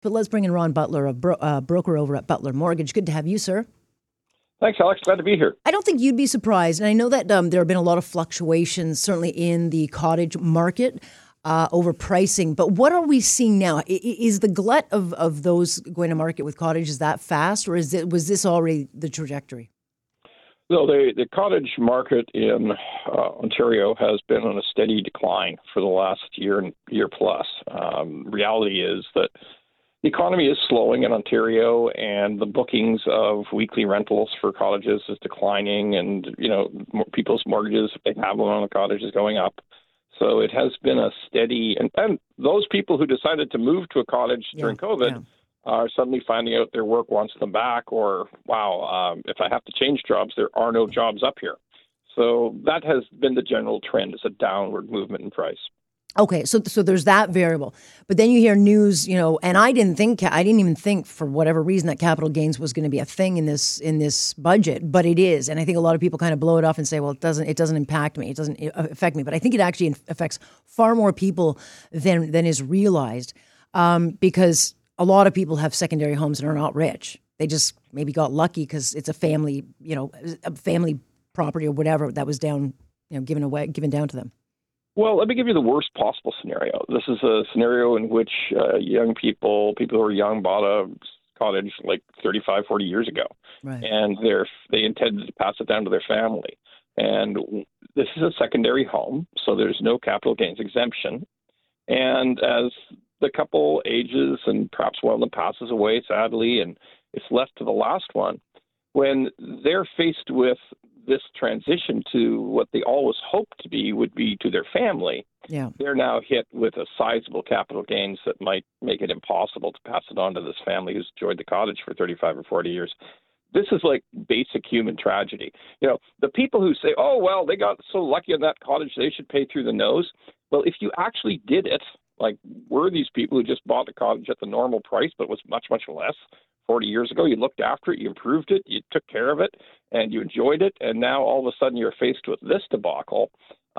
But let's bring in Ron Butler, a broker over at Butler Mortgage. Good to have you, sir. Thanks, Alex. Glad to be here. I don't think you'd be surprised. And I know that there have been a lot of fluctuations, certainly in the cottage market over pricing. But what are we seeing now? Is the glut of those going to market with cottages that fast, or was this already the trajectory? No, the cottage market in Ontario has been on a steady decline for the last year plus. Reality is that the economy is slowing in Ontario, and the bookings of weekly rentals for cottages is declining, and people's mortgages, if they have one on a cottage, is going up. So it has been a steady, and those people who decided to move to a cottage during COVID are suddenly finding out their work wants them back, or if I have to change jobs, there are no jobs up here. So that has been the general trend, is a downward movement in price. Okay, so there's that variable, but then you hear news, and I didn't even think for whatever reason that capital gains was going to be a thing in this budget, but it is, and I think a lot of people kind of blow it off and say, well, it doesn't impact me, it doesn't affect me, but I think it actually affects far more people than is realized, because a lot of people have secondary homes and are not rich. They just maybe got lucky because it's a family property or whatever that was given down to them. Well, let me give you the worst possible scenario. This is a scenario in which young people who are young, bought a cottage like 35, 40 years ago. Right. And they intended to pass it down to their family. And this is a secondary home, so there's no capital gains exemption. And as the couple ages and perhaps one of them passes away, sadly, and it's left to the last one, when they're faced with this transition to what they always hoped would be to their family, they're now hit with a sizable capital gains that might make it impossible to pass it on to this family who's enjoyed the cottage for 35 or 40 years. This is like basic human tragedy. The people who say, oh, well, they got so lucky in that cottage, they should pay through the nose. Well, if you actually did it, like were these people who just bought the cottage at the normal price, but was much, much less 40 years ago, you looked after it, you improved it, you took care of it, and you enjoyed it, and now all of a sudden you're faced with this debacle,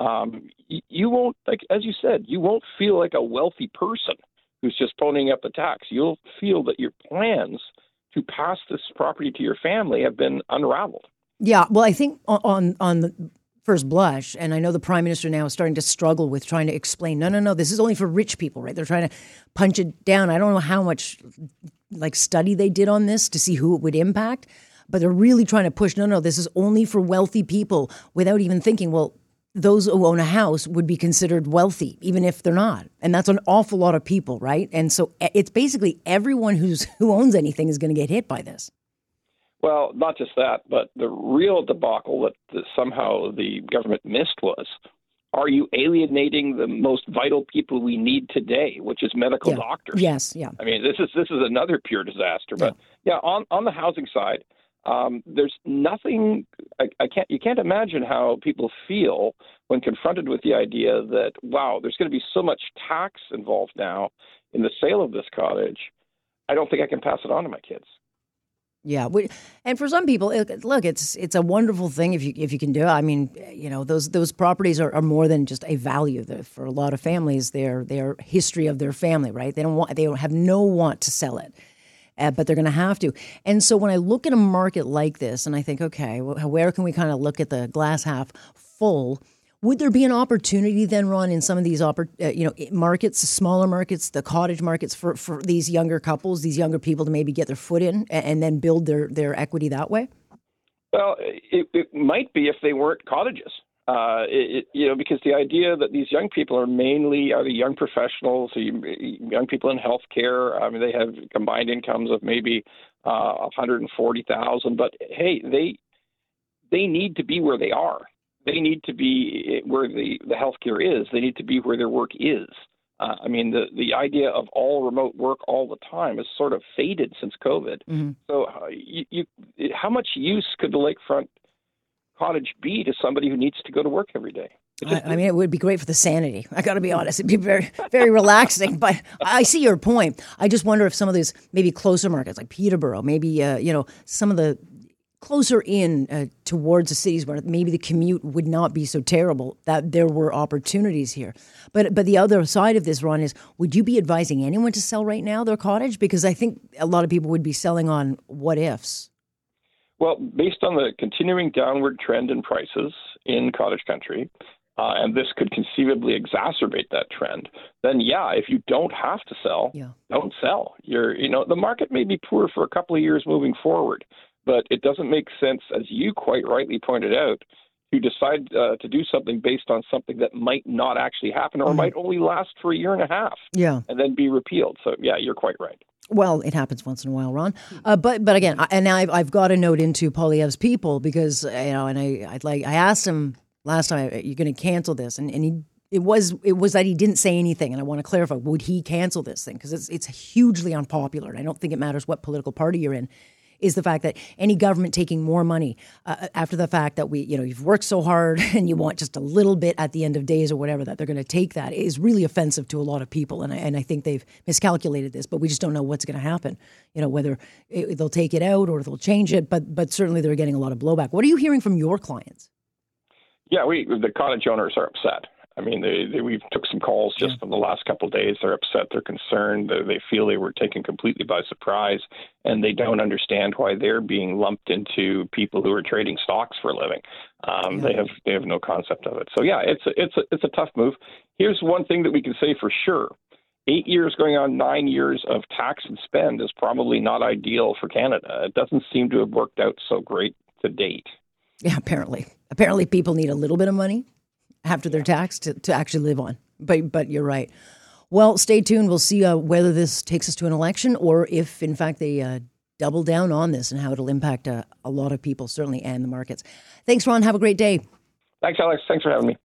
you won't, like as you said, you won't feel like a wealthy person who's just ponying up the tax. You'll feel that your plans to pass this property to your family have been unraveled. Yeah, well, I think on the first blush, and I know the Prime Minister now is starting to struggle with trying to explain, no, this is only for rich people, right? They're trying to punch it down. I don't know how much study they did on this to see who it would impact, but they're really trying to push, no, this is only for wealthy people, without even thinking, well, those who own a house would be considered wealthy, even if they're not. And that's an awful lot of people, right? And so it's basically everyone who owns anything is going to get hit by this. Well, not just that, but the real debacle that somehow the government missed was, are you alienating the most vital people we need today, which is medical doctors? Yes, yeah. I mean, this is another pure disaster. But on the housing side, there's nothing. You can't imagine how people feel when confronted with the idea that, wow, there's going to be so much tax involved now in the sale of this cottage. I don't think I can pass it on to my kids. Yeah, and for some people, look, it's a wonderful thing if you can do it. I mean, those properties are more than just a value. For a lot of families, they're history of their family, right? They don't have no want to sell it, but they're going to have to. And so when I look at a market like this, and I think, okay, where can we kind of look at the glass half full? Would there be an opportunity then, Ron, in some of these markets, smaller markets, the cottage markets for these younger couples, these younger people to maybe get their foot in and then build their equity that way? Well, it might be if they weren't cottages, because the idea that these young people are the young professionals, young people in healthcare. I mean, they have combined incomes of maybe $140,000, but hey, they need to be where they are. They need to be where the healthcare is. They need to be where their work is. The idea of all remote work all the time has sort of faded since COVID. Mm-hmm. So how much use could the lakefront cottage be to somebody who needs to go to work every day? It would be great for the sanity. I got to be honest. It'd be very, very relaxing. But I see your point. I just wonder if some of these maybe closer markets like Peterborough, maybe, some of the closer in towards the cities where maybe the commute would not be so terrible, that there were opportunities here. But the other side of this, Ron, is would you be advising anyone to sell right now their cottage? Because I think a lot of people would be selling on what ifs. Well, based on the continuing downward trend in prices in cottage country, and this could conceivably exacerbate that trend, then if you don't have to sell, don't sell. The market may be poor for a couple of years moving forward, but it doesn't make sense, as you quite rightly pointed out, to decide to do something based on something that might not actually happen or might only last for a year and a half and then be repealed. So, you're quite right. Well, it happens once in a while, Ron. But again, and now I've got a note into Poilievre's people because, and I asked him last time, are you going to cancel this? And it was that he didn't say anything. And I want to clarify, would he cancel this thing? Because it's hugely unpopular. And I don't think it matters what political party you're in, is the fact that any government taking more money after the fact that you've worked so hard and you want just a little bit at the end of days or whatever, that they're going to take that is really offensive to a lot of people. And I think they've miscalculated this, but we just don't know what's going to happen, whether they'll take it out or they'll change it. But certainly they're getting a lot of blowback. What are you hearing from your clients? Yeah, the cottage owners are upset. I mean, we took some calls just in the last couple of days. They're upset. They're concerned. They feel they were taken completely by surprise, and they don't understand why they're being lumped into people who are trading stocks for a living. They have no concept of it. So it's a tough move. Here's one thing that we can say for sure: 8 years going on 9 years of tax and spend is probably not ideal for Canada. It doesn't seem to have worked out so great to date. Yeah, apparently people need a little bit of money after their tax to actually live on. But you're right. Well, stay tuned. We'll see whether this takes us to an election or if, in fact, they double down on this and how it'll impact a lot of people, certainly, and the markets. Thanks, Ron. Have a great day. Thanks, Alex. Thanks for having me.